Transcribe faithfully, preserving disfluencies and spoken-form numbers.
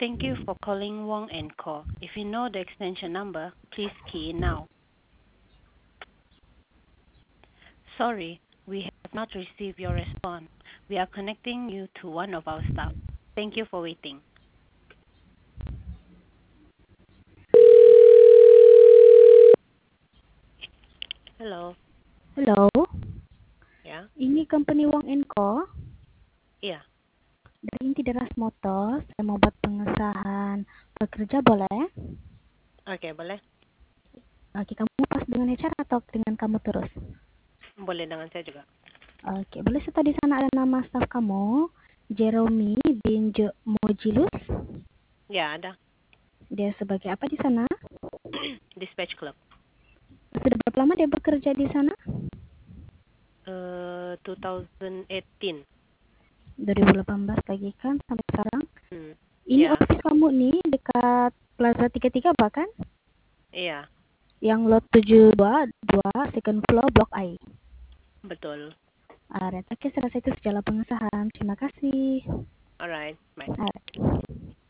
Thank you for calling Wong and Co. If you know the extension number, please key in now. Sorry, we have not received your response. We are connecting you to one of our staff. Thank you for waiting. Hello. Hello, Ya? ini company Wong and Co. Iya. Dari Inti Deras Motor, saya mau buat pengesahan pekerja boleh? Oke, boleh. Oke, kamu pas dengan H R atau dengan kamu terus? Boleh dengan saya juga. Oke, boleh serta di sana ada nama staff kamu, Jeremy bin Jo- Mojilus. Ya, ada. Dia sebagai apa di sana? Dispatch Club. Sudah berapa lama dia bekerja di sana? Uh, dua ribu delapan belas. dua ribu delapan belas lagi kan sampai sekarang. Hmm. Ini Ya. office kamu nih dekat Plaza tiga puluh tiga bahkan? Iya, Yang lot tujuh dua dua second floor Block I. betul. Alright, oke, saya rasa itu segala pengesahan. Terima kasih. Alright, bye. Alright.